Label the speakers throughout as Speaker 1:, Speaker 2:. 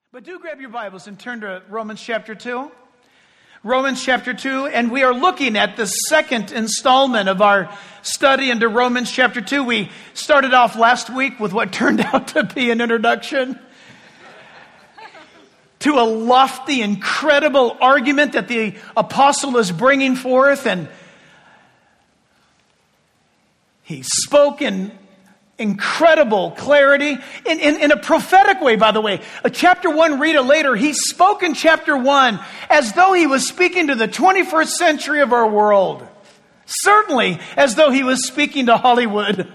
Speaker 1: But do grab your Bibles and turn to Romans chapter 2. Romans chapter 2, and we are looking at the second installment of our study into Romans chapter 2. We started off last week with what turned out to be an introduction to a lofty, incredible argument that the apostle is bringing forth, and he spoke in incredible clarity, in a prophetic way, by the way. Chapter 1, read it later. He spoke in chapter 1 as though he was speaking to the 21st century of our world. Certainly as though he was speaking to Hollywood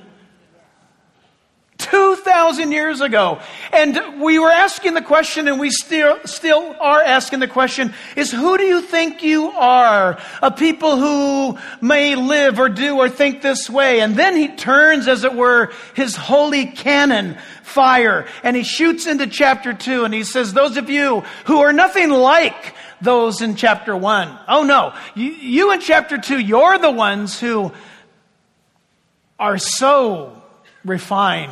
Speaker 1: 2,000 years ago. And we were asking the question, and we still are asking the question, is who do you think you are? A people who may live or do or think this way. And then he turns, as it were, his holy cannon fire, and he shoots into chapter 2, and he says, those of you who are nothing like those in chapter 1. Oh no, you in chapter 2, you're the ones who are so refined,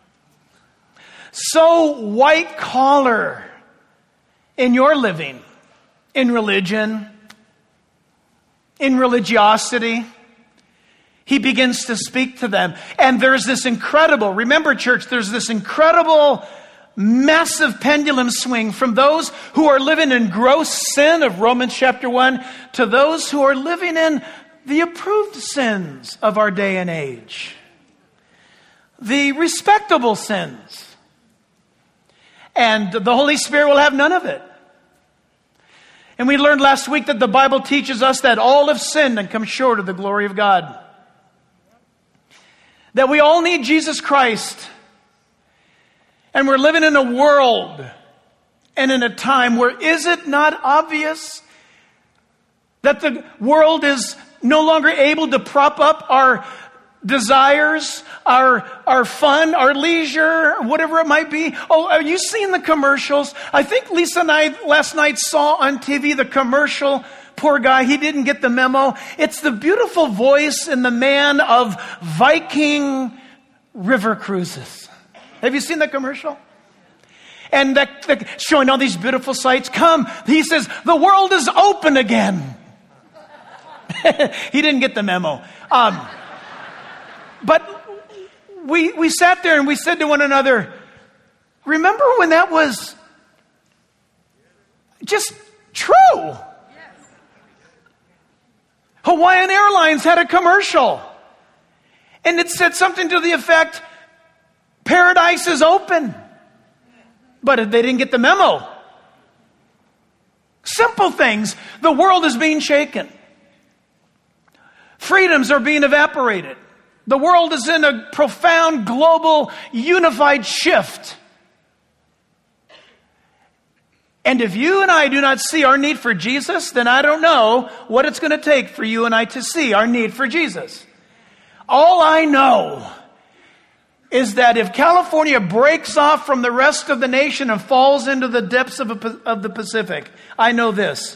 Speaker 1: so white collar in your living, in religion, in religiosity. He begins to speak to them. And there's this incredible, remember church, there's this incredible, massive pendulum swing from those who are living in gross sin of Romans chapter 1 to those who are living in the approved sins of our day and age. The respectable sins. And the Holy Spirit will have none of it. And we learned last week that the Bible teaches us that all have sinned and come short of the glory of God. That we all need Jesus Christ. And we're living in a world and in a time where is it not obvious that the world is no longer able to prop up our desires, our fun, our leisure, whatever it might be. Oh, are you seeing the commercials? I think Lisa and I last night saw on TV the commercial. Poor guy, he didn't get the memo. It's the beautiful voice and the man of Viking river cruises. Have you seen the commercial? And showing all these beautiful sights. Come, he says, the world is open again. He didn't get the memo. But we sat there and we said to one another, remember when that was just true? Hawaiian Airlines had a commercial. And it said something to the effect, paradise is open. But they didn't get the memo. Simple things. The world is being shaken. Freedoms are being evaporated. The world is in a profound, global, unified shift. And if you and I do not see our need for Jesus, then I don't know what it's going to take for you and I to see our need for Jesus. All I know is that if California breaks off from the rest of the nation and falls into the depths of the Pacific, I know this.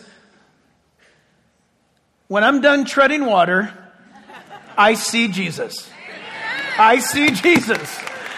Speaker 1: When I'm done treading water, I see Jesus. I see Jesus.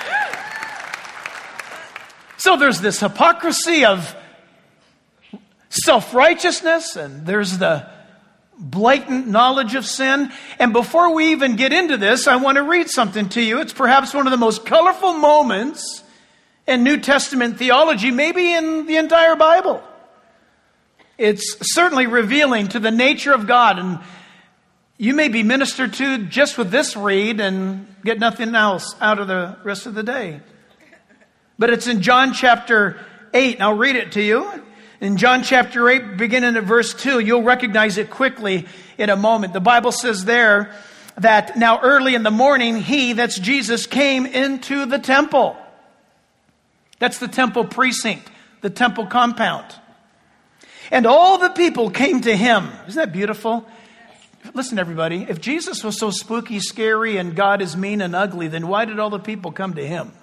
Speaker 1: So there's this hypocrisy of self-righteousness, and there's the blatant knowledge of sin. And before we even get into this, I want to read something to you. It's perhaps one of the most colorful moments in New Testament theology, maybe in the entire Bible. It's certainly revealing to the nature of God, and you may be ministered to just with this read and get nothing else out of the rest of the day. But it's in John chapter 8, and I'll read it to you. In John chapter 8, beginning at verse 2, you'll recognize it quickly in a moment. The Bible says there that now early in the morning, he, that's Jesus, came into the temple. That's the temple precinct, the temple compound. And all the people came to him. Isn't that beautiful? Listen, everybody, if Jesus was so spooky, scary, and God is mean and ugly, then why did all the people come to him?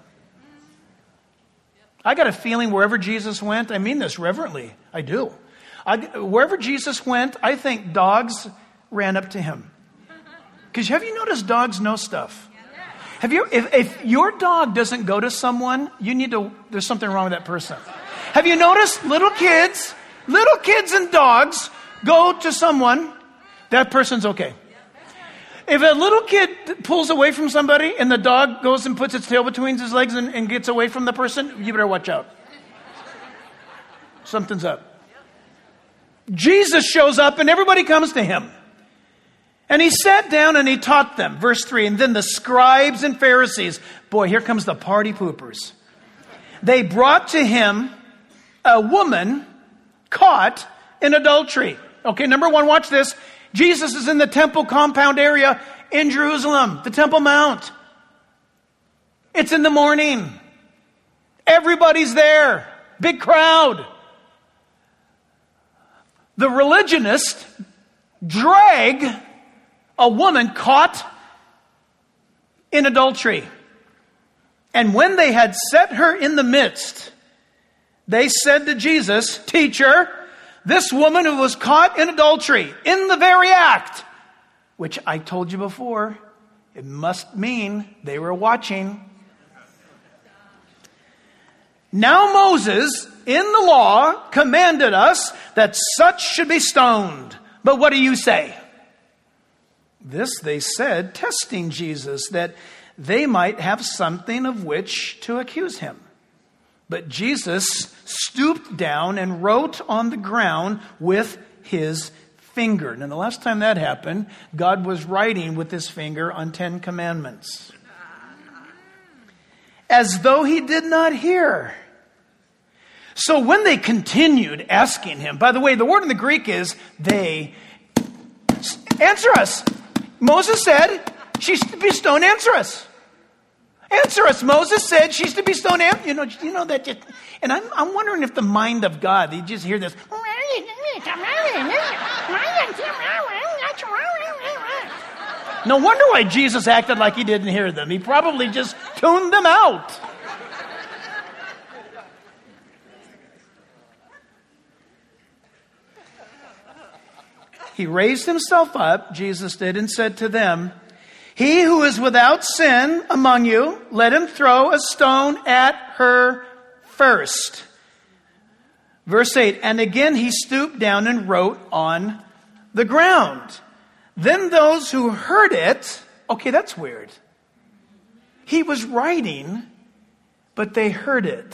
Speaker 1: I got a feeling wherever Jesus went, I mean this reverently, I do. Wherever Jesus went, I think dogs ran up to him. Because have you noticed dogs know stuff? If your dog doesn't go to someone, there's something wrong with that person. Have you noticed little kids and dogs go to someone, that person's okay. If a little kid pulls away from somebody and the dog goes and puts its tail between his legs and gets away from the person, you better watch out. Something's up. Jesus shows up and everybody comes to him. And he sat down and he taught them. Verse 3, and then the scribes and Pharisees, boy, here comes the party poopers. They brought to him a woman caught in adultery. Okay, number one, watch this. Jesus is in the temple compound area in Jerusalem, the Temple Mount. It's in the morning. Everybody's there. Big crowd. The religionists drag a woman caught in adultery. And when they had set her in the midst, they said to Jesus, "Teacher, this woman who was caught in adultery, in the very act," which I told you before, it must mean they were watching. "Now Moses, in the law, commanded us that such should be stoned. But what do you say?" This they said, testing Jesus, that they might have something of which to accuse him. But Jesus stooped down and wrote on the ground with his finger. Now, the last time that happened, God was writing with his finger on 10 commandments. As though he did not hear. So when they continued asking him, by the way, the word in the Greek is they, answer us. Moses said she's to be stoned. Answer us. Answer us. Moses said she's to be stoned. You know that just, and I'm wondering if the mind of God, you just hear this. No wonder why Jesus acted like he didn't hear them. He probably just tuned them out. He raised himself up, Jesus did, and said to them, "He who is without sin among you, let him throw a stone at her first." Verse 8, and again he stooped down and wrote on the ground. Then those who heard it, okay, that's weird. He was writing, but they heard it.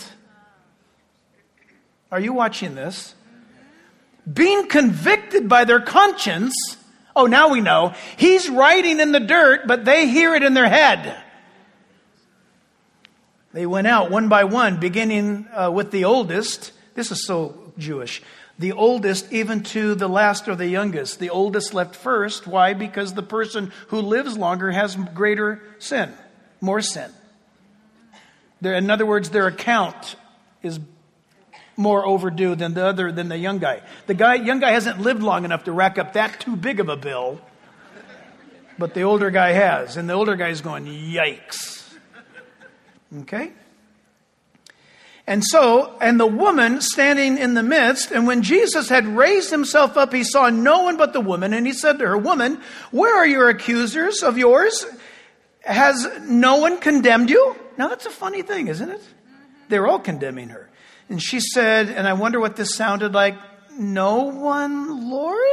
Speaker 1: Are you watching this? Being convicted by their conscience. Oh, now we know. He's writing in the dirt, but they hear it in their head. They went out one by one, beginning with the oldest. This is so Jewish. The oldest even to the last or the youngest. The oldest left first. Why? Because the person who lives longer has greater sin, more sin. In other words, their account is more overdue than the young guy. Young guy hasn't lived long enough to rack up that too big of a bill, but the older guy has, and the older guy is going, yikes. Okay? And the woman standing in the midst, and when Jesus had raised himself up, he saw no one but the woman, and he said to her, "Woman, where are your accusers of yours? Has no one condemned you?" Now that's a funny thing, isn't it? They're all condemning her. And she said, and I wonder what this sounded like, "No one, Lord?"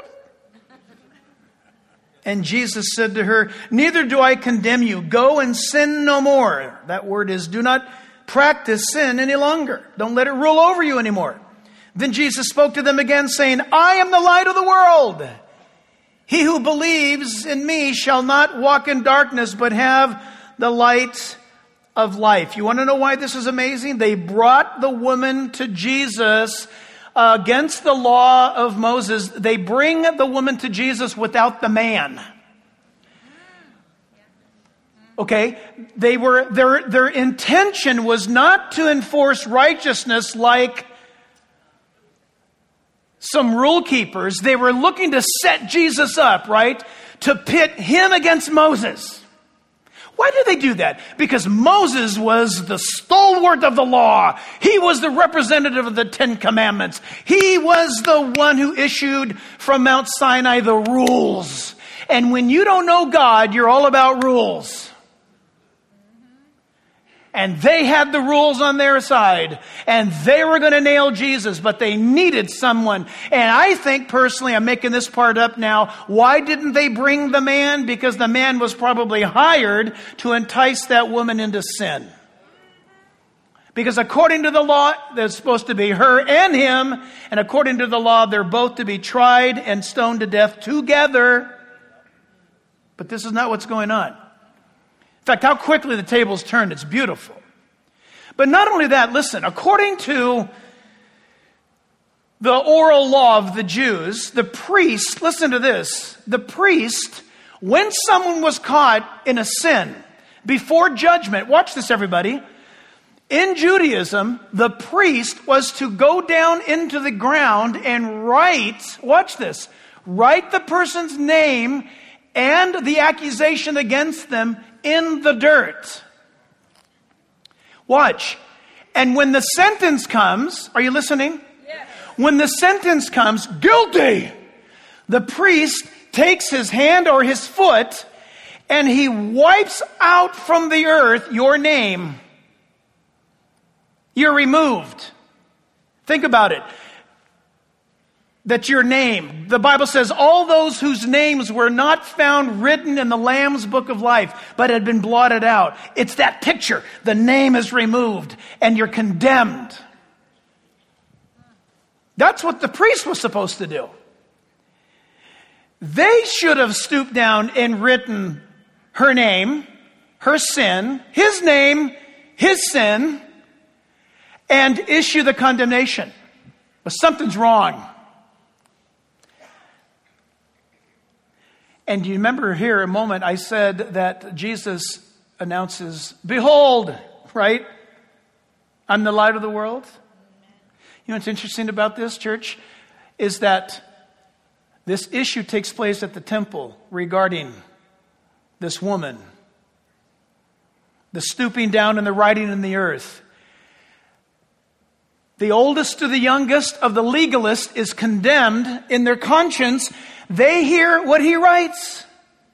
Speaker 1: And Jesus said to her, "Neither do I condemn you. Go and sin no more." That word is, do not practice sin any longer. Don't let it rule over you anymore. Then Jesus spoke to them again, saying, "I am the light of the world. He who believes in me shall not walk in darkness, but have the light of life." You want to know why this is amazing? They brought the woman to Jesus against the law of Moses. They bring the woman to Jesus without the man. Okay? Their intention was not to enforce righteousness like some rule keepers. They were looking to set Jesus up, right? To pit him against Moses. Why did they do that? Because Moses was the stalwart of the law. He was the representative of the 10 Commandments. He was the one who issued from Mount Sinai the rules. And when you don't know God, you're all about rules. And they had the rules on their side. And they were going to nail Jesus, but they needed someone. And I think personally, I'm making this part up now, why didn't they bring the man? Because the man was probably hired to entice that woman into sin. Because according to the law, there's supposed to be her and him. And according to the law, they're both to be tried and stoned to death together. But this is not what's going on. In fact, how quickly the tables turned, it's beautiful. But not only that, listen, according to the oral law of the Jews, the priest, listen to this, the priest, when someone was caught in a sin, before judgment, watch this everybody, in Judaism, the priest was to go down into the ground and write, watch this, write the person's name and the accusation against them in the dirt. Watch. And when the sentence comes, are you listening? Yes. When the sentence comes, guilty, the priest takes his hand or his foot and he wipes out from the earth your name. You're removed. Think about it. That's your name. The Bible says all those whose names were not found written in the Lamb's book of life, but had been blotted out. It's that picture. The name is removed and you're condemned. That's what the priest was supposed to do. They should have stooped down and written her name, her sin, his name, his sin, and issue the condemnation. But something's wrong. And you remember here a moment I said that Jesus announces, behold, right? I'm the light of the world. You know what's interesting about this, church? Is that this issue takes place at the temple regarding this woman. The stooping down and the writing in the earth. The oldest to the youngest of the legalists is condemned in their conscience. They hear what he writes.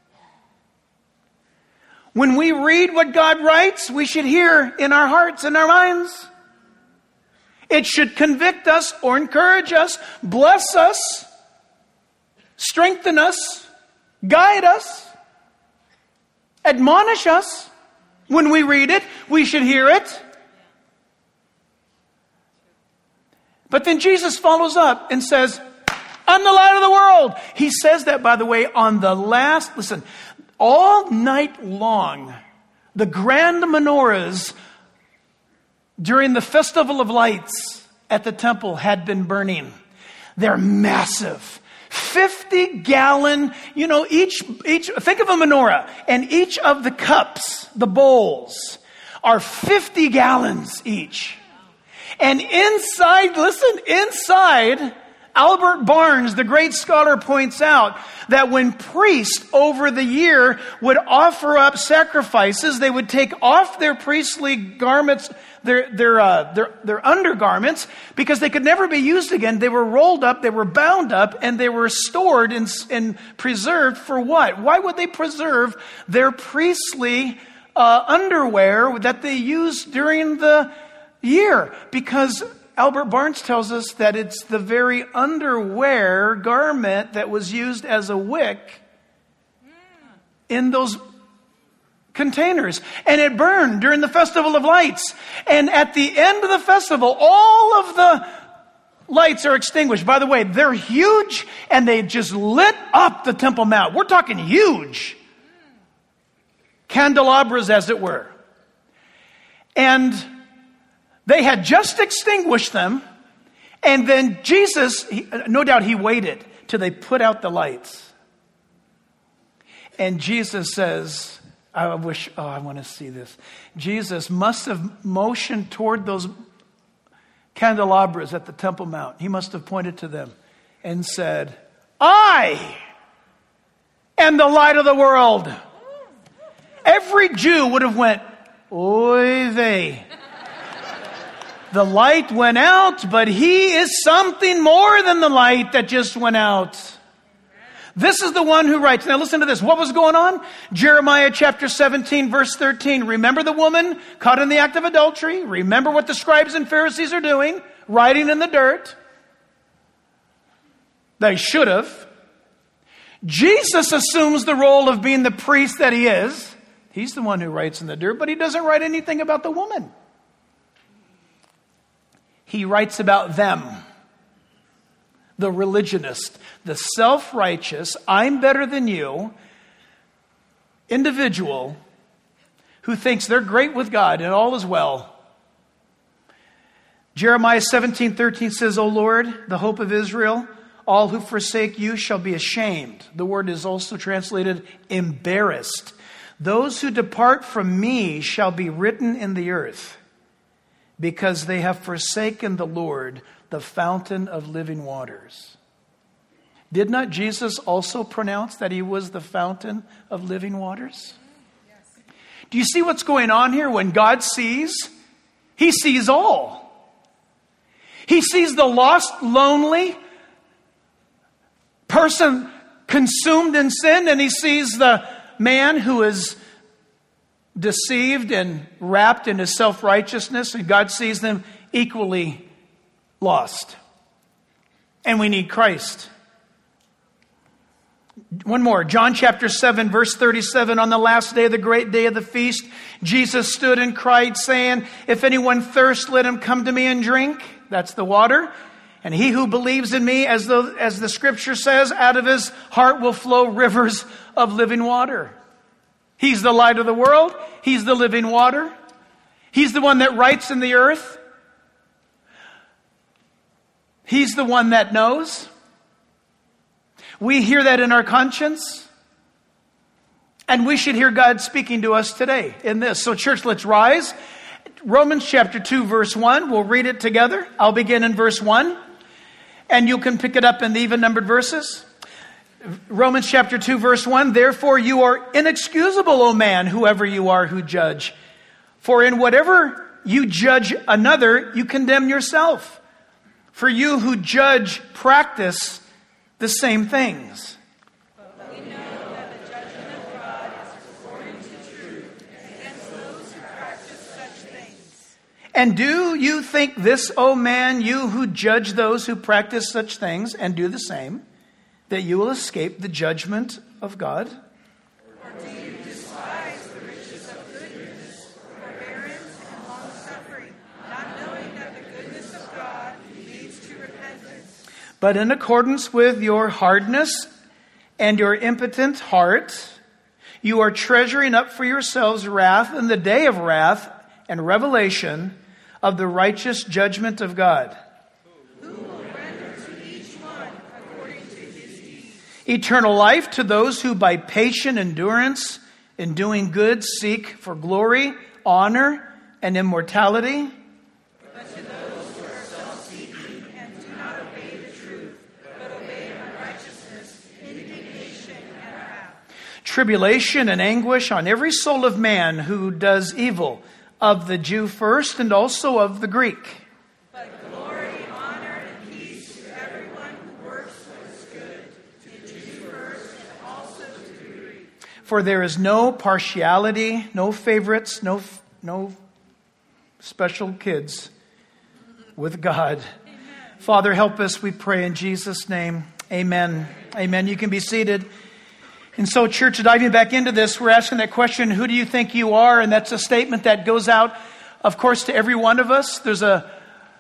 Speaker 1: When we read what God writes, we should hear in our hearts and our minds. It should convict us or encourage us, bless us, strengthen us, guide us, admonish us. When we read it, we should hear it. But then Jesus follows up and says, I'm the light of the world. He says that, by the way, on the last, listen, all night long, the grand menorahs during the Festival of Lights at the temple had been burning. They're massive. 50-gallon, each, think of a menorah, and each of the cups, the bowls, are 50 gallons each. And inside, Albert Barnes, the great scholar, points out that when priests over the year would offer up sacrifices, they would take off their priestly garments, their undergarments, because they could never be used again. They were rolled up, they were bound up, and they were stored and preserved for what? Why would they preserve their priestly underwear that they used during the year? Because Albert Barnes tells us that it's the very underwear garment that was used as a wick in those containers. And it burned during the Festival of Lights. And at the end of the festival, all of the lights are extinguished. By the way, they're huge and they just lit up the Temple Mount. We're talking huge. Candelabras, as it were. And they had just extinguished them, and then Jesus, no doubt he waited till they put out the lights. And Jesus says, I want to see this. Jesus must have motioned toward those candelabras at the Temple Mount. He must have pointed to them and said, I am the light of the world. Every Jew would have went, oy vey. The light went out, but he is something more than the light that just went out. This is the one who writes. Now listen to this. What was going on? Jeremiah chapter 17, verse 13. Remember the woman caught in the act of adultery? Remember what the scribes and Pharisees are doing? Writing in the dirt. They should have. Jesus assumes the role of being the priest that he is. He's the one who writes in the dirt, but he doesn't write anything about the woman. He writes about them. The religionist, the self-righteous, I'm better than you individual who thinks they're great with God and all is well. Jeremiah 17:13 says, O Lord, the hope of Israel, all who forsake you shall be ashamed. The word is also translated embarrassed. Those who depart from me shall be written in the earth, because they have forsaken the Lord, the fountain of living waters. Did not Jesus also pronounce that he was the fountain of living waters? Yes. Do you see what's going on here? When God sees, he sees all. He sees the lost, lonely person consumed in sin, and he sees the man who is deceived and wrapped in his self-righteousness, and God sees them equally lost. And we need Christ. One more. John chapter 7, verse 37. On the last day of the great day of the feast, Jesus stood and cried, saying, if anyone thirsts, let him come to me and drink. That's the water. And he who believes in me, as the scripture says, out of his heart will flow rivers of living water. He's the light of the world. He's the living water. He's the one that writes in the earth. He's the one that knows. We hear that in our conscience. And we should hear God speaking to us today in this. So church, let's rise. Romans chapter 2, verse 1. We'll read it together. I'll begin in verse 1. And you can pick it up in the even numbered verses. Romans chapter 2, verse 1. Therefore you are inexcusable, O man, whoever you are who judge. For in whatever you judge another, you condemn yourself. For you who judge practice the same things.
Speaker 2: But we know that the judgment of God is according to truth against those who practice such things.
Speaker 1: And do you think this, O man, you who judge those who practice such things and do the same, that you will escape the judgment of God?
Speaker 2: Or do you despise the riches of goodness, forbearance, and long-suffering, not knowing that the goodness of God leads to repentance?
Speaker 1: But in accordance with your hardness and your impotent heart, you are treasuring up for yourselves wrath in the day of wrath and revelation of the righteous judgment of God.
Speaker 2: Who will render to each one according to his deeds.
Speaker 1: Eternal life to those who by patient endurance in doing good seek for glory, honor, and immortality.
Speaker 2: But to those who are self-seeking and do not obey the truth, but obey unrighteousness, indignation, and wrath.
Speaker 1: Tribulation and anguish on every soul of man who does evil, of the Jew first and also of the Greek.
Speaker 2: But glory, honor, and peace to everyone who works what is good, to the Jew first and also to the Greek.
Speaker 1: For there is no partiality, no favorites, no special kids with God.
Speaker 2: Amen.
Speaker 1: Father, help us, we pray in Jesus' name. Amen. Amen. You can be seated. And so, church, diving back into this, we're asking that question, who do you think you are? And that's a statement that goes out, of course, to every one of us. There's a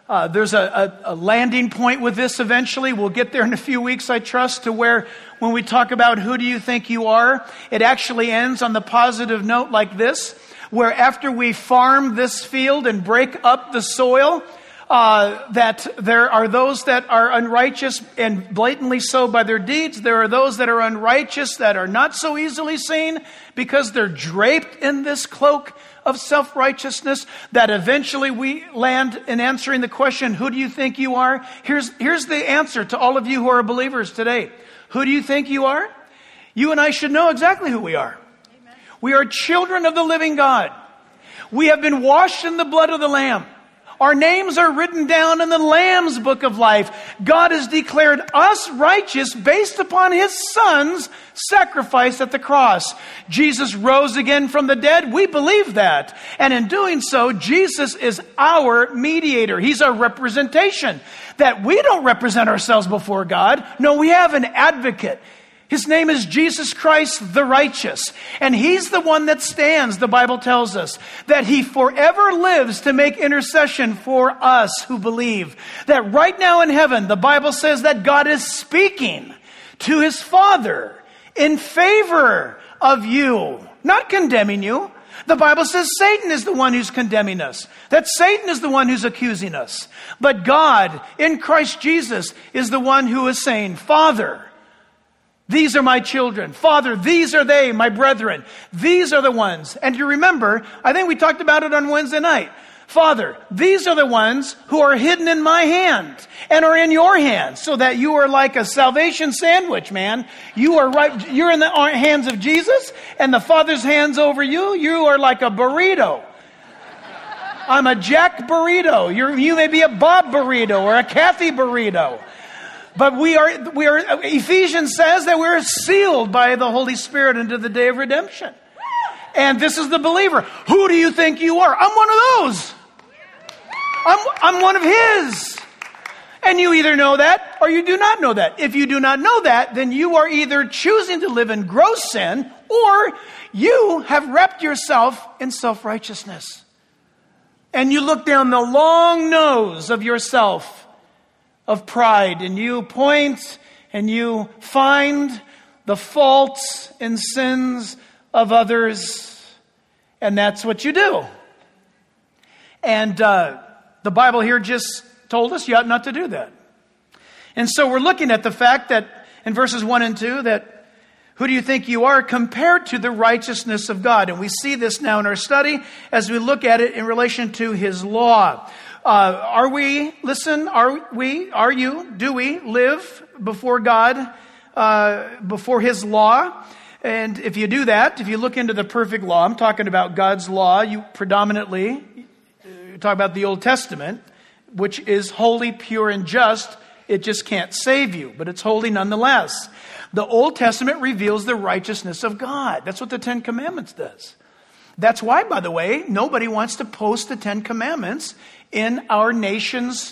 Speaker 1: landing point with this eventually. We'll get there in a few weeks, I trust, to where when we talk about who do you think you are, it actually ends on the positive note like this, where after we farm this field and break up the soil, that there are those that are unrighteous and blatantly so by their deeds. There are those that are unrighteous that are not so easily seen because they're draped in this cloak of self-righteousness, that eventually we land in answering the question, who do you think you are? Here's the answer to all of you who are believers today. Who do you think you are? You and I should know exactly who we are. Amen. We are children of the living God. We have been washed in the blood of the Lamb. Our names are written down in the Lamb's book of life. God has declared us righteous based upon his Son's sacrifice at the cross. Jesus rose again from the dead. We believe that. And in doing so, Jesus is our mediator. He's our representation. That we don't represent ourselves before God. No, we have an advocate. His name is Jesus Christ the righteous. And he's the one that stands, the Bible tells us, that he forever lives to make intercession for us who believe. That right now in heaven, the Bible says that God is speaking to his Father in favor of you, not condemning you. The Bible says Satan is the one who's condemning us, that Satan is the one who's accusing us. But God, in Christ Jesus, is the one who is saying, Father, these are my children. Father, these are they, my brethren. These are the ones. And you remember, I think we talked about it on Wednesday night. Father, these are the ones who are hidden in my hand and are in your hands, so that you are like a salvation sandwich, man. You're in the hands of Jesus, and the Father's hands over you. You are like a burrito. I'm a Jack burrito. You may be a Bob burrito or a Kathy burrito. But we are, Ephesians says that we're sealed by the Holy Spirit into the day of redemption. And this is the believer. Who do you think you are? I'm one of those. I'm one of his. And you either know that or you do not know that. If you do not know that, then you are either choosing to live in gross sin or you have wrapped yourself in self-righteousness. And you look down the long nose of yourself, of pride, and you point and you find the faults and sins of others, and that's what you do. And the Bible here just told us you ought not to do that. And so we're looking at the fact that in verses 1 and 2 that who do you think you are compared to the righteousness of God? And we see this now in our study as we look at it in relation to his law. Do we live before God, before his law? And if you do that, if you look into the perfect law, I'm talking about God's law, you predominantly talk about the Old Testament, which is holy, pure, and just. It just can't save you, but it's holy nonetheless. The Old Testament reveals the righteousness of God. That's what the Ten Commandments does. That's why, by the way, nobody wants to post the Ten Commandments in our nation's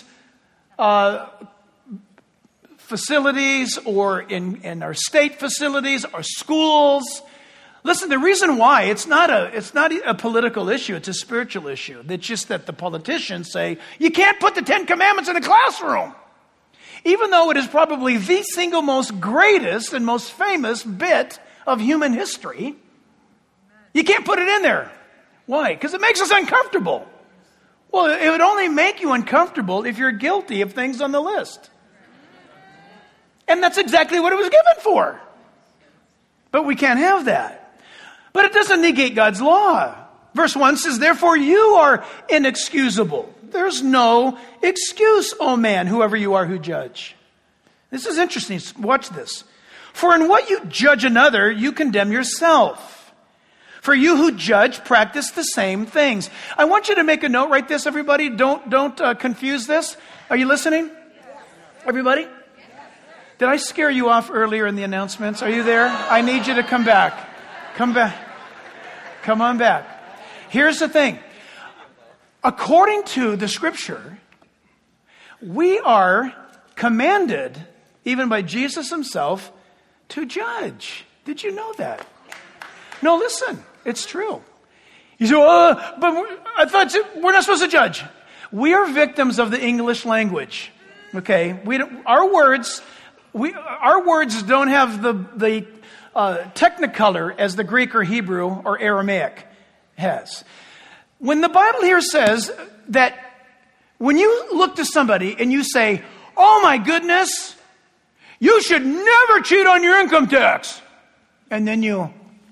Speaker 1: facilities or in our state facilities, our schools. Listen, the reason why, it's not a political issue, it's a spiritual issue. It's just that the politicians say, you can't put the Ten Commandments in a classroom. Even though it is probably the single most greatest and most famous bit of human history, you can't put it in there. Why? Because it makes us uncomfortable. Well, it would only make you uncomfortable if you're guilty of things on the list. And that's exactly what it was given for. But we can't have that. But it doesn't negate God's law. Verse 1 says, therefore you are inexcusable. There's no excuse, O man, whoever you are who judge. This is interesting. Watch this. For in what you judge another, you condemn yourself. For you who judge practice the same things. I want you to make a note. Write this, everybody. Don't confuse this. Are you listening? Everybody? Did I scare you off earlier in the announcements? Are you there? I need you to come back. Come back. Come on back. Here's the thing. According to the Scripture, we are commanded, even by Jesus himself, to judge. Did you know that? No, listen. It's true. You say, but I thought we're not supposed to judge. We are victims of the English language. Okay? Our words don't have the technicolor as the Greek or Hebrew or Aramaic has. When the Bible here says that when you look to somebody and you say, oh my goodness, you should never cheat on your income tax. And then you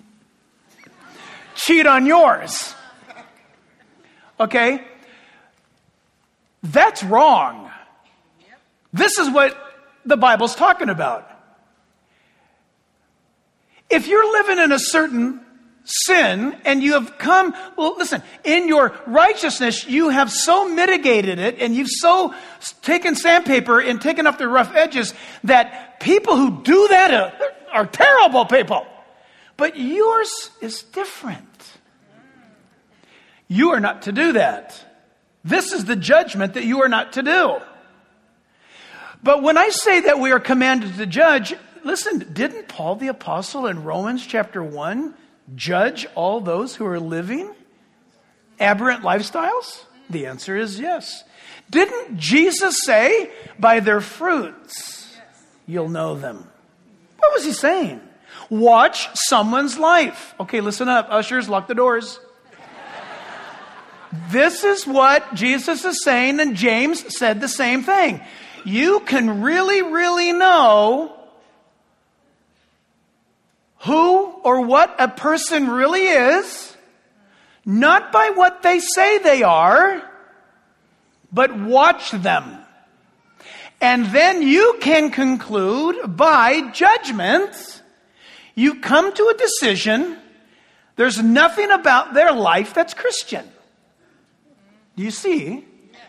Speaker 1: cheat on yours. Okay? That's wrong. This is what the Bible's talking about. If you're living in a certain sin and you have come, well, listen, in your righteousness, you have so mitigated it and you've so taken sandpaper and taken off the rough edges that people who do that are terrible people. But yours is different. You are not to do that. This is the judgment that you are not to do. But when I say that we are commanded to judge, listen, didn't Paul the Apostle in Romans chapter 1 judge all those who are living aberrant lifestyles? The answer is yes. Didn't Jesus say, by their fruits, you'll know them? What was he saying? Watch someone's life. Okay, listen up. Ushers, lock the doors. This is what Jesus is saying, and James said the same thing. You can really, really know who or what a person really is, not by what they say they are, but watch them. And then you can conclude by judgment, you come to a decision, there's nothing about their life that's Christian. Do you see?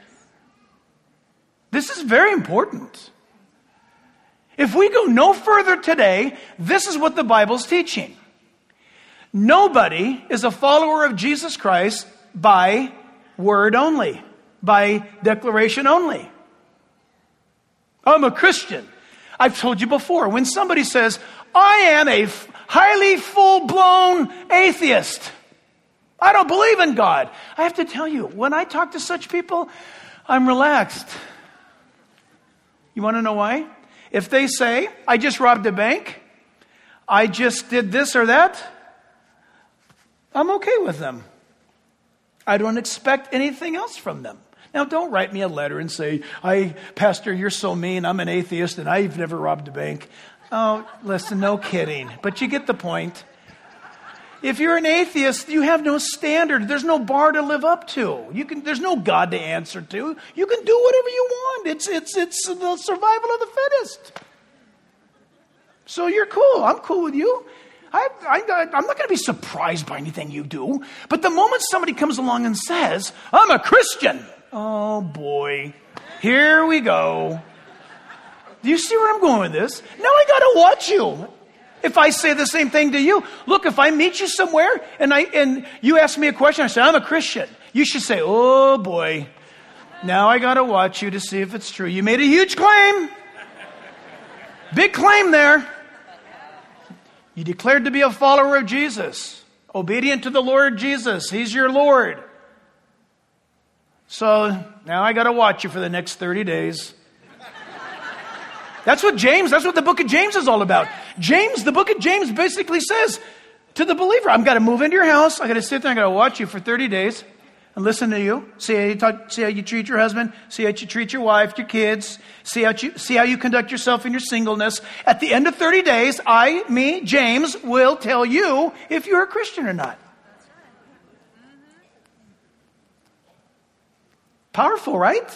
Speaker 1: This is very important. If we go no further today, this is what the Bible's teaching. Nobody is a follower of Jesus Christ by word only, by declaration only. I'm a Christian. I've told you before, when somebody says, I am a highly full-blown atheist, I don't believe in God, I have to tell you, when I talk to such people, I'm relaxed. You want to know why? If they say, I just robbed a bank, I just did this or that, I'm okay with them. I don't expect anything else from them. Now, don't write me a letter and say, Pastor, you're so mean, I'm an atheist and I've never robbed a bank. Oh, listen, no kidding. But you get the point. If you're an atheist, you have no standard. There's no bar to live up to. There's no God to answer to. You can do whatever you want. It's the survival of the fittest. So you're cool. I'm cool with you. I'm not going to be surprised by anything you do. But the moment somebody comes along and says, I'm a Christian. Oh boy, here we go. Do you see where I'm going with this? Now I got to watch you. If I say the same thing to you, look, if I meet you somewhere and you ask me a question, I say, I'm a Christian. You should say, oh boy, now I got to watch you to see if it's true. You made a huge claim. Big claim there. You declared to be a follower of Jesus, obedient to the Lord Jesus. He's your Lord. So now I got to watch you for the next 30 days. That's what the book of James is all about. The book of James basically says to the believer, I've got to move into your house. I've got to sit there. I've got to watch you for 30 days and listen to you. See how you treat your husband. See how you treat your wife, your kids. See how you conduct yourself in your singleness. At the end of 30 days, James, will tell you if you're a Christian or not. Powerful, right?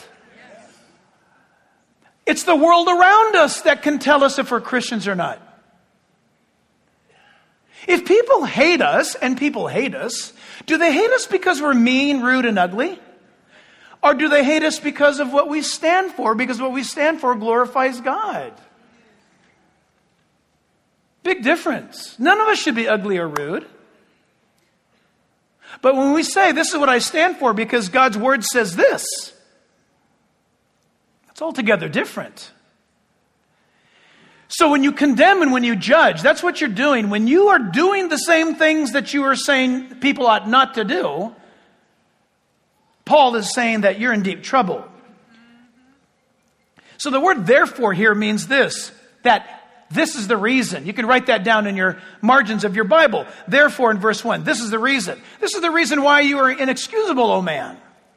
Speaker 1: It's the world around us that can tell us if we're Christians or not. If people hate us, and people hate us, do they hate us because we're mean, rude, and ugly? Or do they hate us because of what we stand for? Because what we stand for glorifies God. Big difference. None of us should be ugly or rude. But when we say, this is what I stand for because God's word says this, it's altogether different. So when you condemn and when you judge, that's what you're doing. When you are doing the same things that you are saying people ought not to do, Paul is saying that you're in deep trouble. So the word therefore here means this, that this is the reason. You can write that down in your margins of your Bible. Therefore, in verse 1, this is the reason. This is the reason why you are inexcusable, O man.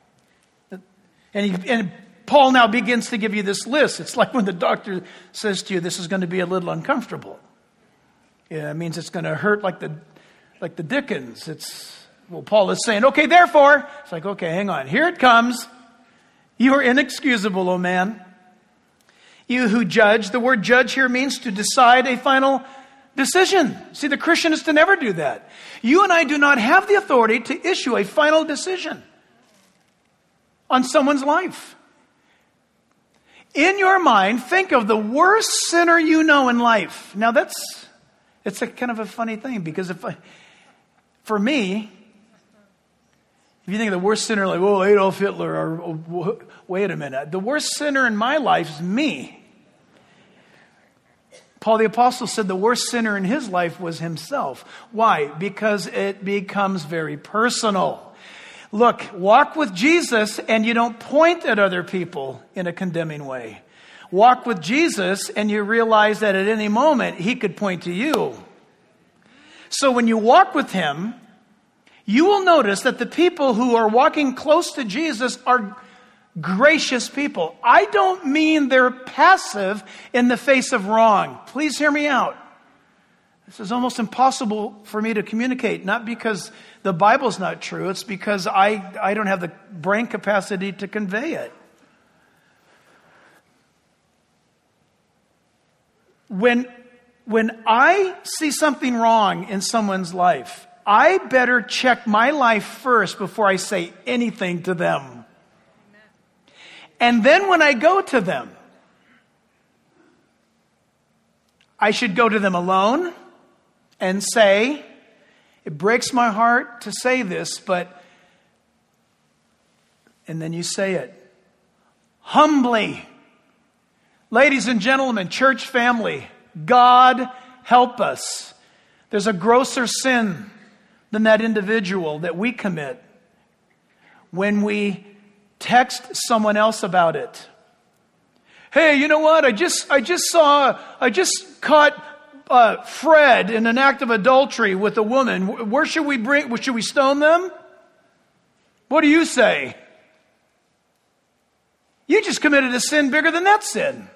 Speaker 1: And Paul now begins to give you this list. It's like when the doctor says to you, this is going to be a little uncomfortable. Yeah, it means it's going to hurt like the Dickens. Paul is saying, okay, therefore. It's like, okay, hang on. Here it comes. You are inexcusable, O man. You who judge. The word judge here means to decide a final decision. See, the Christian is to never do that. You and I do not have the authority to issue a final decision on someone's life. In your mind, think of the worst sinner you know in life. Now it's a kind of a funny thing, because for me, if you think of the worst sinner, like, oh, Adolf Hitler, or wait a minute, the worst sinner in my life is me. Paul the Apostle said the worst sinner in his life was himself. Why? Because it becomes very personal. Look, walk with Jesus and you don't point at other people in a condemning way. Walk with Jesus and you realize that at any moment he could point to you. So when you walk with him, you will notice that the people who are walking close to Jesus are gracious people. I don't mean they're passive in the face of wrong. Please hear me out. This is almost impossible for me to communicate, not because the Bible's not true. It's because I don't have the brain capacity to convey it. When I see something wrong in someone's life, I better check my life first before I say anything to them. And then when I go to them, I should go to them alone and say, it breaks my heart to say this, and then you say it humbly. Ladies and gentlemen, church family, God help us. There's a grosser sin than that individual that we commit when we text someone else about it. Hey, you know what? I just caught Fred in an act of adultery with a woman. Where should we bring? Should we stone them? What do you say? You just committed a sin bigger than that sin.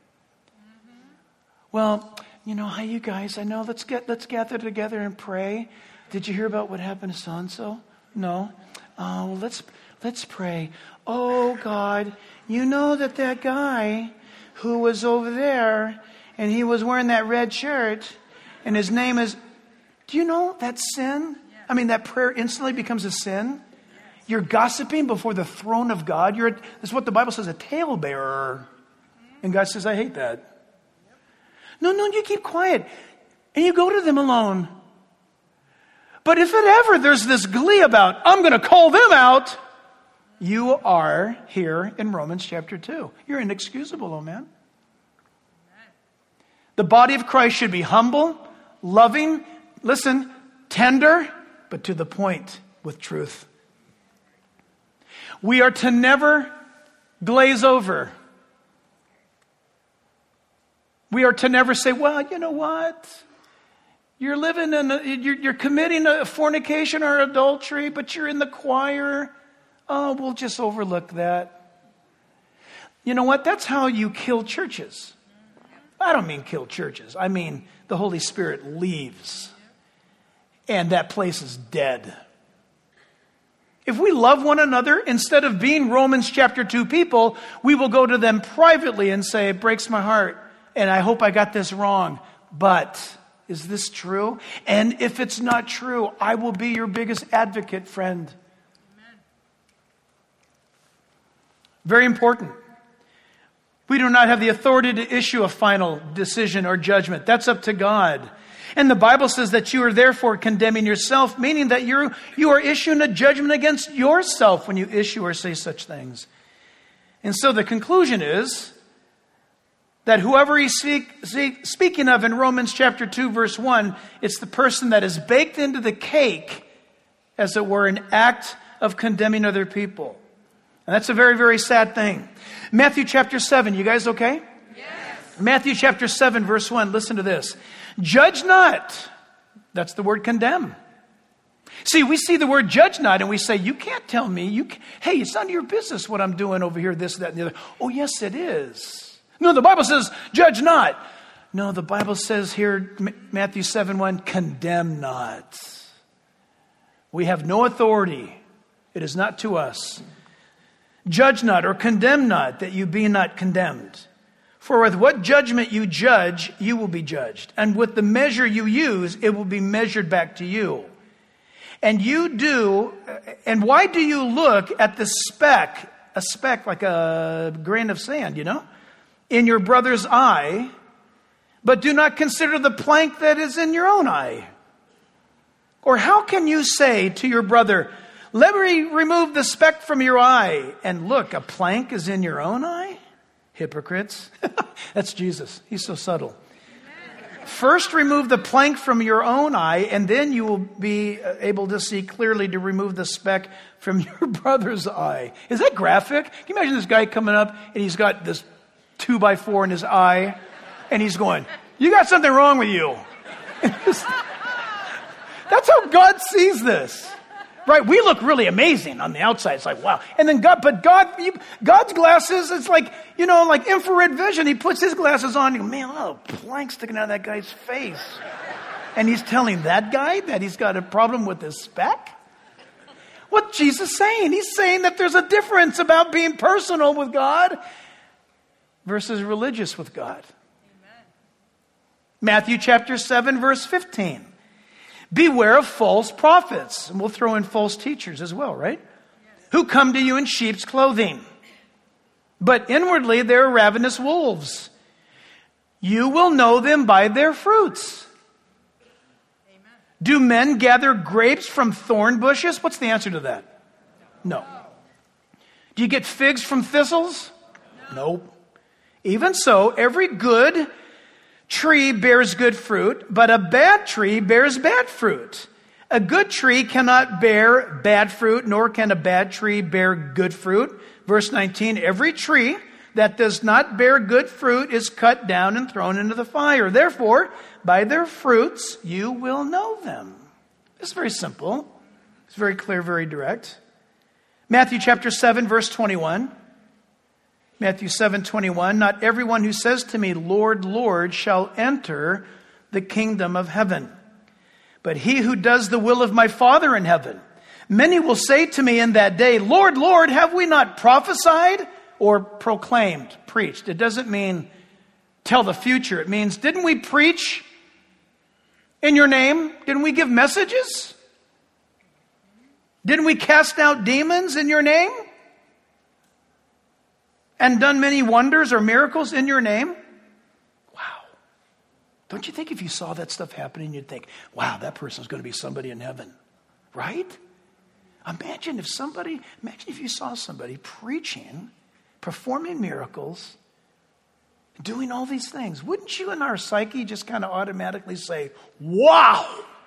Speaker 1: Well, you know, hi, you guys. I know. Let's gather together and pray. Did you hear about what happened to so and so? No. Well, let's pray. Oh God, you know that guy who was over there and he was wearing that red shirt and his name is, do you know that sin? I mean, that prayer instantly becomes a sin. You're gossiping before the throne of God. This is what the Bible says, a talebearer. And God says, I hate that. No, you keep quiet. And you go to them alone. But if it ever there's this glee about, I'm going to call them out, you are here in Romans chapter 2. You're inexcusable, oh man. The body of Christ should be humble, loving, listen, tender, but to the point with truth. We are to never glaze over. We are to never say, well, you know what? You're you're committing a fornication or adultery, but you're in the choir. Oh, we'll just overlook that. You know what? That's how you kill churches. I don't mean kill churches. I mean the Holy Spirit leaves and that place is dead. If we love one another, instead of being Romans chapter 2 people, we will go to them privately and say, it breaks my heart and I hope I got this wrong, but is this true? And if it's not true, I will be your biggest advocate, friend. Amen. Very important. We do not have the authority to issue a final decision or judgment. That's up to God. And the Bible says that you are therefore condemning yourself, meaning that you are issuing a judgment against yourself when you issue or say such things. And so the conclusion is that whoever he's speaking of in Romans chapter 2, verse 1, it's the person that is baked into the cake, as it were, an act of condemning other people. And that's a very, very sad thing. Matthew chapter 7, you guys okay? Yes. Matthew chapter 7, verse 1, listen to this. Judge not. That's the word condemn. See, we see the word judge not and we say, you can't tell me. Hey, it's none of your business what I'm doing over here, this, that, and the other. Oh, yes, it is. No, the Bible says, judge not. No, the Bible says here, Matthew 7:1, condemn not. We have no authority. It is not to us. Judge not or condemn not, that you be not condemned. For with what judgment you judge, you will be judged. And with the measure you use, it will be measured back to you. And why do you look at the speck, a speck like a grain of sand, in your brother's eye, but do not consider the plank that is in your own eye? Or how can you say to your brother, let me remove the speck from your eye, and look, a plank is in your own eye? Hypocrites. That's Jesus. He's so subtle. First remove the plank from your own eye, and then you will be able to see clearly to remove the speck from your brother's eye. Is that graphic? Can you imagine this guy coming up and he's got this 2x4 in his eye and he's going, you got something wrong with you. That's how God sees this. Right? We look really amazing on the outside. It's like, wow. And then God's glasses, it's like, like infrared vision. He puts his glasses on. And man, a plank sticking out of that guy's face. And he's telling that guy that he's got a problem with his speck? What's Jesus saying? He's saying that there's a difference about being personal with God versus religious with God. Amen. Matthew chapter 7, verse 15. Beware of false prophets. And we'll throw in false teachers as well, right? Yes. Who come to you in sheep's clothing, but inwardly they're ravenous wolves. You will know them by their fruits. Amen. Do men gather grapes from thorn bushes? What's the answer to that? No. Do you get figs from thistles? No. Nope. Even so, every good tree bears good fruit, but a bad tree bears bad fruit. A good tree cannot bear bad fruit, nor can a bad tree bear good fruit. Verse 19, every tree that does not bear good fruit is cut down and thrown into the fire. Therefore, by their fruits you will know them. It's very simple. It's very clear, very direct. Matthew chapter 7, verse 21. Matthew 7:21, not everyone who says to me, Lord, Lord, shall enter the kingdom of heaven, but he who does the will of my Father in heaven. Many will say to me in that day, Lord, Lord, have we not prophesied or proclaimed, preached? It doesn't mean tell the future. It means, didn't we preach in your name? Didn't we give messages? Didn't we cast out demons in your name? And done many wonders or miracles in your name? Wow. Don't you think if you saw that stuff happening, you'd think, wow, that person's going to be somebody in heaven. Right? Imagine if you saw somebody preaching, performing miracles, doing all these things. Wouldn't you in our psyche just kind of automatically say, wow?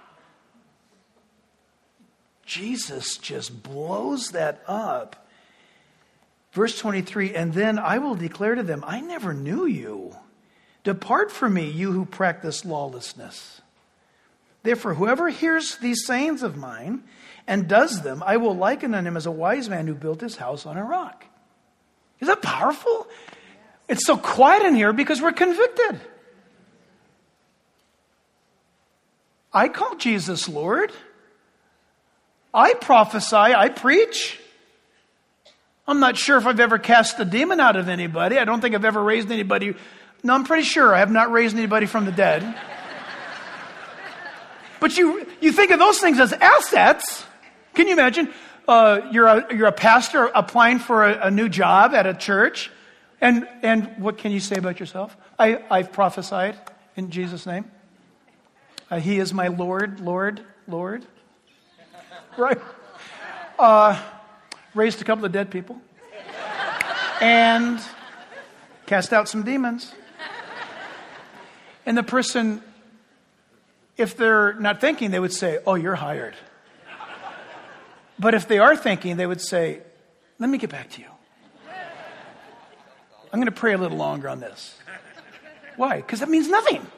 Speaker 1: Jesus just blows that up. Verse 23, and then I will declare to them, I never knew you. Depart from me, you who practice lawlessness. Therefore, whoever hears these sayings of mine and does them, I will liken unto him as a wise man who built his house on a rock. Is that powerful? It's so quiet in here because we're convicted. I call Jesus Lord. I prophesy, I preach. I'm not sure if I've ever cast a demon out of anybody. I don't think I've ever raised anybody. No, I'm pretty sure I have not raised anybody from the dead. But you think of those things as assets. Can you imagine? You're a pastor applying for a new job at a church. And what can you say about yourself? I've prophesied in Jesus' name. He is my Lord. Right? Raised a couple of dead people. And cast out some demons. And the person, if they're not thinking, they would say, oh, you're hired. But if they are thinking, they would say, let me get back to you. I'm going to pray a little longer on this. Why? Because that means nothing.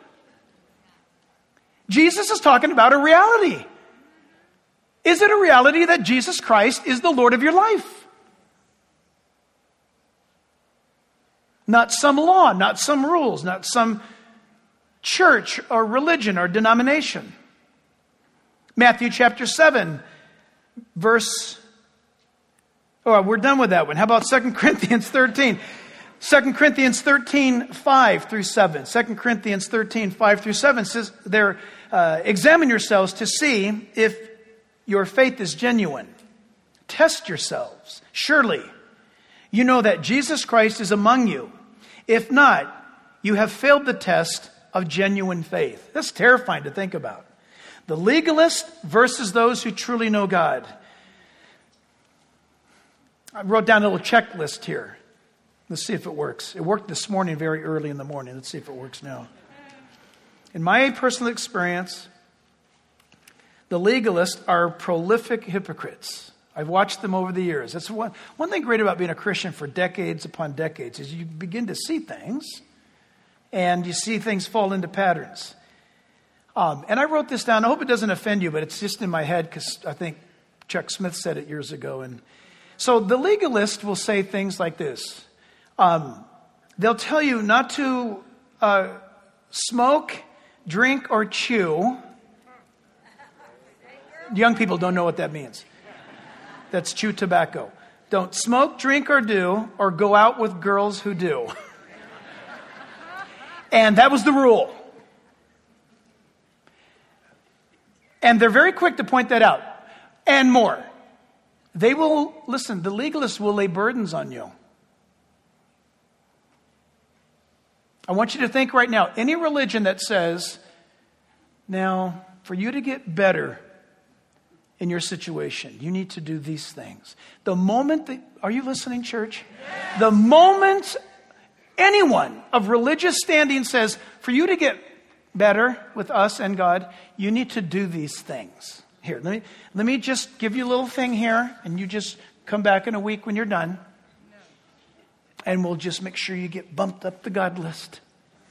Speaker 1: Jesus is talking about a reality. Is it a reality that Jesus Christ is the Lord of your life? Not some law, not some rules, not some church or religion or denomination. Matthew chapter 7, verse... Oh, we're done with that one. How about 2 Corinthians 13? 2 Corinthians 13, 5 through 7. 2 Corinthians 13, 5 through 7 says there, examine yourselves to see if your faith is genuine. Test yourselves. Surely you know that Jesus Christ is among you. If not, you have failed the test of genuine faith. That's terrifying to think about. The legalist versus those who truly know God. I wrote down a little checklist here. Let's see if it works. It worked this morning, very early in the morning. Let's see if it works now. In my personal experience, the legalists are prolific hypocrites. I've watched them over the years. That's one thing great about being a Christian for decades upon decades is you begin to see things, and you see things fall into patterns. And I wrote this down. I hope it doesn't offend you, but it's just in my head because I think Chuck Smith said it years ago. And so the legalist will say things like this. They'll tell you not to smoke, drink, or chew. Young people don't know what that means. That's chew tobacco. Don't smoke, drink, or go out with girls who do. And that was the rule. And they're very quick to point that out. And more. They will, listen, the legalists will lay burdens on you. I want you to think right now, any religion that says, now, for you to get better in your situation, you need to do these things. The moment that, are you listening, church? Yes. The moment anyone of religious standing says, for you to get better with us and God, you need to do these things. Here, let me just give you a little thing here, and you just come back in a week when you're done. And we'll just make sure you get bumped up the God list.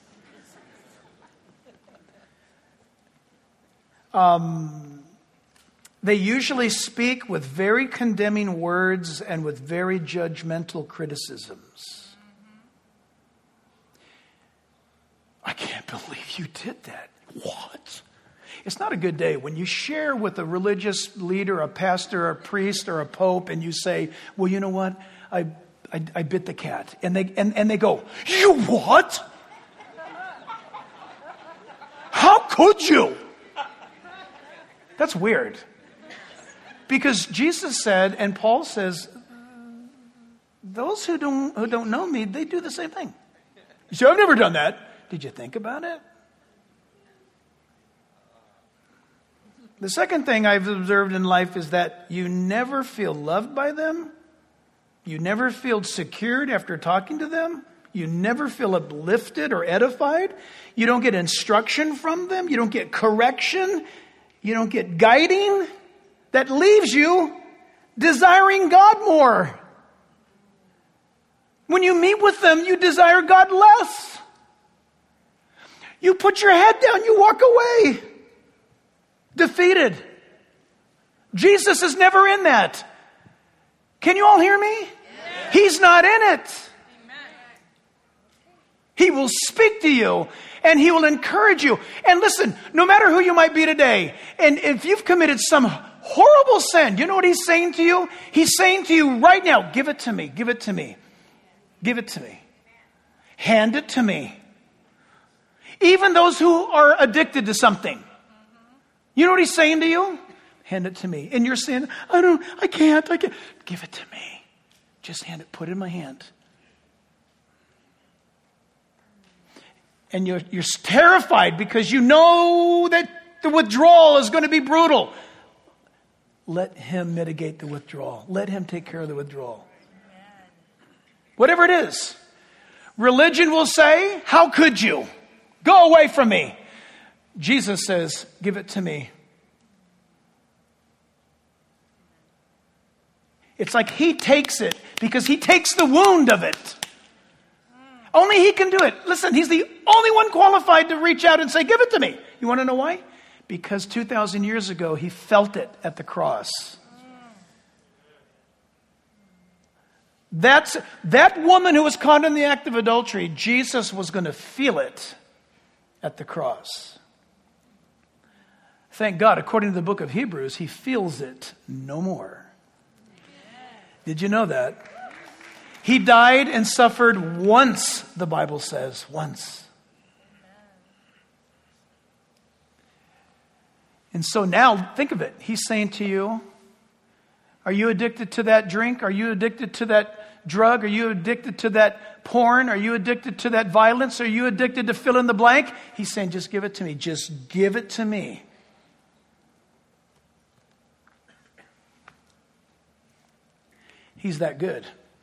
Speaker 1: They usually speak with very condemning words and with very judgmental criticisms. I can't believe you did that. What? It's not a good day when you share with a religious leader, a pastor, a priest, or a pope, and you say, well, you know what? I bit the cat. And they go, you what? How could you? That's weird. Because Jesus said, and Paul says, those who don't know me, they do the same thing. You say, I've never done that. Did you think about it? The second thing I've observed in life is that you never feel loved by them. You never feel secured after talking to them. You never feel uplifted or edified. You don't get instruction from them. You don't get correction. You don't get guiding. That leaves you desiring God more. When you meet with them, you desire God less. You put your head down, you walk away. Defeated. Jesus is never in that. Can you all hear me? Yes. He's not in it. Amen. He will speak to you and he will encourage you. And listen, no matter who you might be today, and if you've committed some horrible sin, you know what he's saying to you? He's saying to you right now, give it to me, give it to me, give it to me. Hand it to me. Even those who are addicted to something. You know what he's saying to you? Hand it to me. And you're saying, I can't. Give it to me. Just hand it, put it in my hand. And you're terrified because you know that the withdrawal is going to be brutal. Let him mitigate the withdrawal. Let him take care of the withdrawal. Whatever it is. Religion will say, how could you? Go away from me. Jesus says, give it to me. It's like he takes it because he takes the wound of it. Only he can do it. Listen, he's the only one qualified to reach out and say, give it to me. You want to know why? Because 2,000 years ago, he felt it at the cross. That woman who was caught in the act of adultery, Jesus was going to feel it at the cross. Thank God, according to the book of Hebrews, he feels it no more. Did you know that? He died and suffered once, the Bible says, once. And so now, think of it. He's saying to you, are you addicted to that drink? Are you addicted to that drug? Are you addicted to that porn? Are you addicted to that violence? Are you addicted to fill in the blank? He's saying, just give it to me. Just give it to me. He's that good.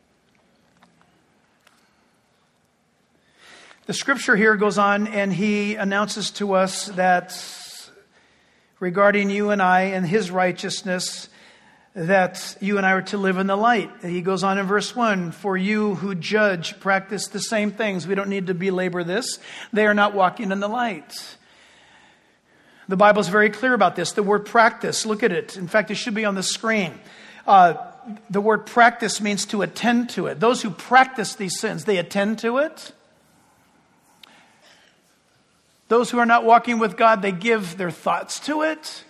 Speaker 1: The scripture here goes on and he announces to us that regarding you and I and his righteousness, that you and I are to live in the light. He goes on in verse 1, for you who judge practice the same things. We don't need to belabor this. They are not walking in the light. The Bible is very clear about this. The word practice, look at it. In fact, it should be on the screen. The word practice means to attend to it. Those who practice these sins, they attend to it. Those who are not walking with God, they give their thoughts to it.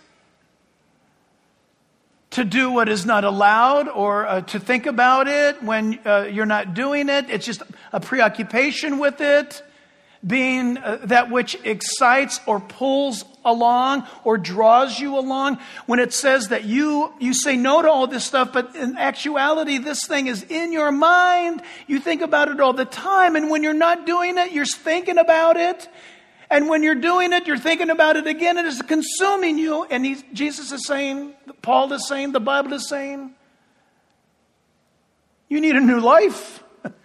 Speaker 1: To do what is not allowed or to think about it when you're not doing it. It's just a preoccupation with it. Being that which excites or pulls along or draws you along. When it says that you say no to all this stuff, but in actuality, this thing is in your mind. You think about it all the time. And when you're not doing it, you're thinking about it. And when you're doing it, you're thinking about it again. It is consuming you. And Jesus is saying, Paul is saying, the Bible is saying, you need a new life.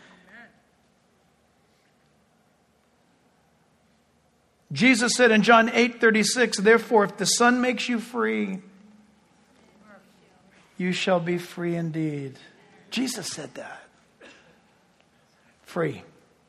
Speaker 1: Jesus said in John 8:36, therefore, if the Son makes you free, you shall be free indeed. Jesus said that. Free.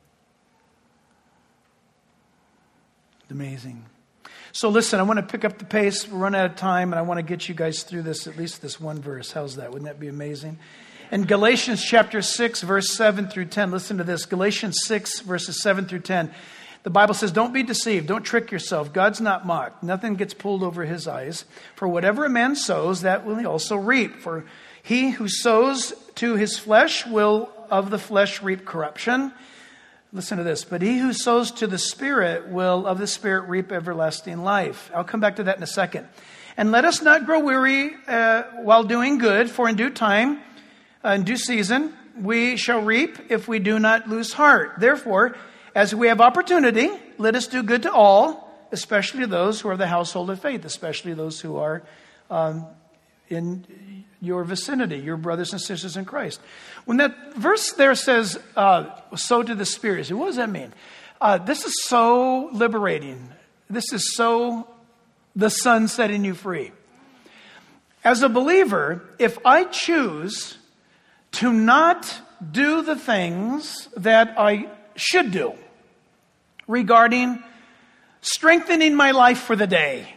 Speaker 1: Amazing. So listen, I want to pick up the pace. We're running out of time, and I want to get you guys through this, at least this one verse. How's that? Wouldn't that be amazing? In Galatians chapter 6, verse 7 through 10, listen to this. Galatians 6, verses 7 through 10. The Bible says, don't be deceived. Don't trick yourself. God's not mocked. Nothing gets pulled over his eyes. For whatever a man sows, that will he also reap. For he who sows to his flesh will of the flesh reap corruption. Listen to this. But he who sows to the Spirit will of the Spirit reap everlasting life. I'll come back to that in a second. And let us not grow weary while doing good, for in due time, in due season, we shall reap if we do not lose heart. Therefore, as we have opportunity, let us do good to all, especially those who are the household of faith, especially those who are in your vicinity, your brothers and sisters in Christ. When that verse there says, sow to the Spirit, what does that mean? This is so liberating. This is so the Son setting you free. As a believer, if I choose to not do the things that I should do regarding strengthening my life for the day,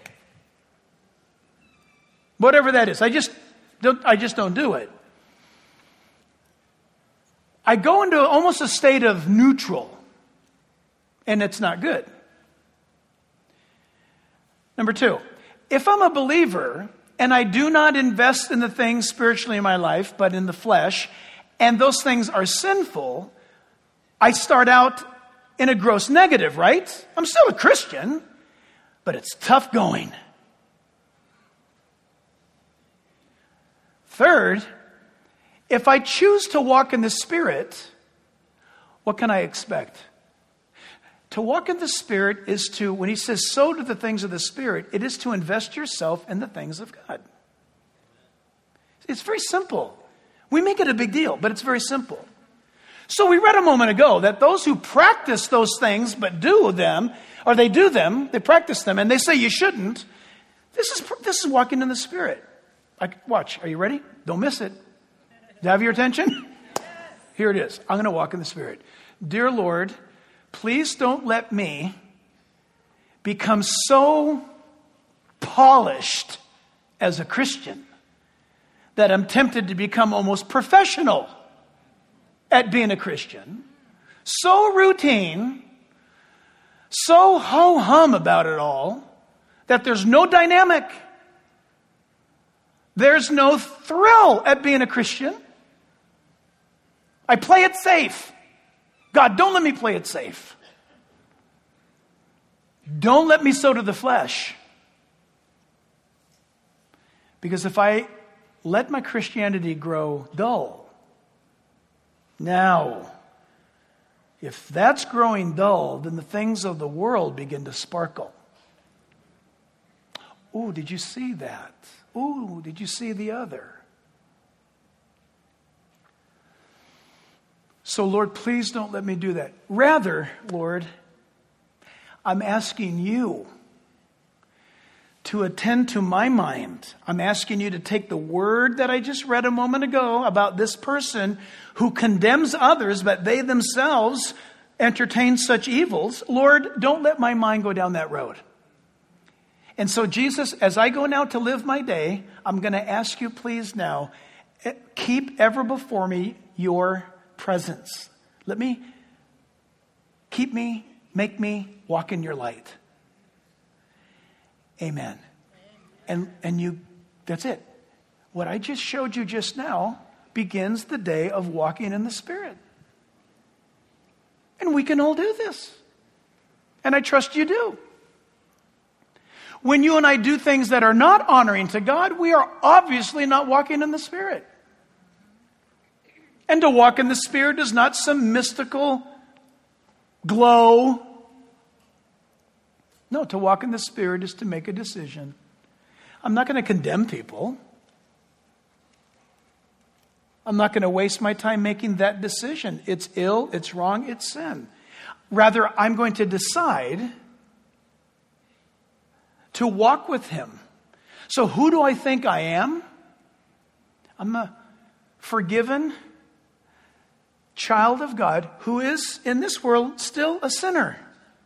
Speaker 1: whatever that is, I just don't do it. I go into almost a state of neutral, and it's not good. Number two, if I'm a believer and I do not invest in the things spiritually in my life, but in the flesh, and those things are sinful, I start out in a gross negative, right? I'm still a Christian, but it's tough going. Third, if I choose to walk in the Spirit, what can I expect? To walk in the Spirit is to, when he says sow to the things of the Spirit, it is to invest yourself in the things of God. It's very simple. We make it a big deal, but it's very simple. So we read a moment ago that those who practice those things but do them, or they do them, they practice them, and they say you shouldn't, this is walking in the Spirit. Watch, are you ready? Don't miss it. Do you have your attention? Here it is. I'm going to walk in the Spirit. Dear Lord, please don't let me become so polished as a Christian that I'm tempted to become almost professional at being a Christian. So routine, so ho-hum about it all, that there's no dynamic. There's no thrill at being a Christian. I play it safe. God, don't let me play it safe. Don't let me sow to the flesh. Because if I let my Christianity grow dull, now, if that's growing dull, then the things of the world begin to sparkle. Oh, did you see that? Oh, did you see the other? So, Lord, please don't let me do that. Rather, Lord, I'm asking you to attend to my mind. I'm asking you to take the word that I just read a moment ago about this person who condemns others, but they themselves entertain such evils. Lord, don't let my mind go down that road. And so, Jesus, as I go now to live my day, I'm going to ask you, please now, keep ever before me your presence. Make me walk in your light. Amen. And you, that's it. What I just showed you just now begins the day of walking in the Spirit. And we can all do this. And I trust you do. When you and I do things that are not honoring to God, we are obviously not walking in the Spirit. And to walk in the Spirit is not some mystical glow. No, to walk in the Spirit is to make a decision. I'm not going to condemn people. I'm not going to waste my time making that decision. It's ill, it's wrong, it's sin. Rather, I'm going to decide to walk with Him. So who do I think I am? I'm a forgiven child of God who is in this world still a sinner.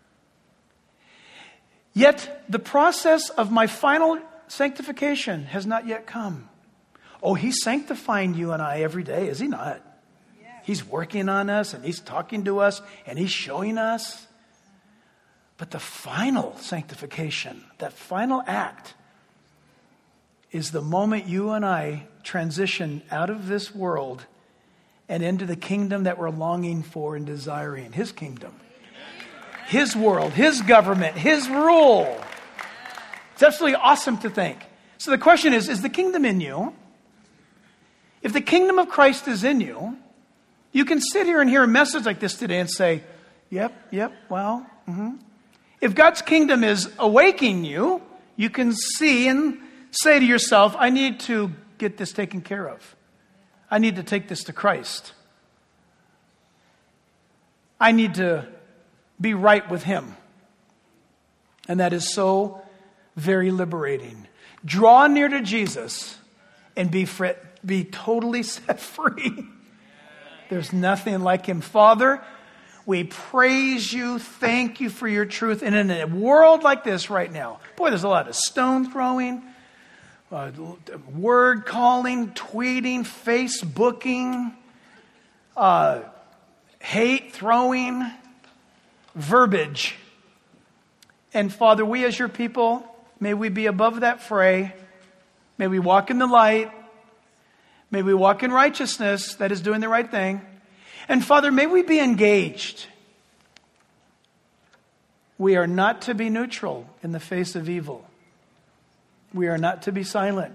Speaker 1: Yet the process of my final sanctification has not yet come. Oh, He's sanctifying you and I every day, is He not? Yeah. He's working on us and He's talking to us and He's showing us. But the final sanctification, that final act, is the moment you and I transition out of this world and into the kingdom that we're longing for and desiring, His kingdom. His world, His government, His rule. It's absolutely awesome to think. So the question is the kingdom in you? If the kingdom of Christ is in you, you can sit here and hear a message like this today and say, yep, well, If God's kingdom is awakening you, you can see and say to yourself, I need to get this taken care of. I need to take this to Christ. I need to be right with Him. And that is so very liberating. Draw near to Jesus and be totally set free. There's nothing like Him. Father, we praise you. Thank you for your truth. And in a world like this right now, boy, there's a lot of stone throwing, word calling, tweeting, Facebooking, hate throwing, verbiage. And Father, we as your people, may we be above that fray. May we walk in the light. May we walk in righteousness, that is doing the right thing. And Father, may we be engaged. We are not to be neutral in the face of evil. We are not to be silent.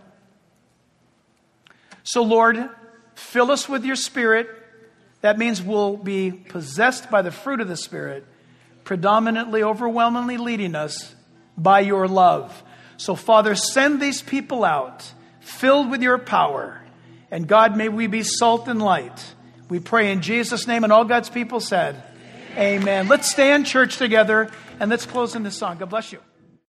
Speaker 1: So Lord, fill us with your Spirit. That means we'll be possessed by the fruit of the Spirit, predominantly, overwhelmingly leading us by your love. So Father, send these people out, filled with your power. And God, may we be salt and light. We pray in Jesus' name, and all God's people said, Amen. Let's stand, church, together, and let's close in this song. God bless you.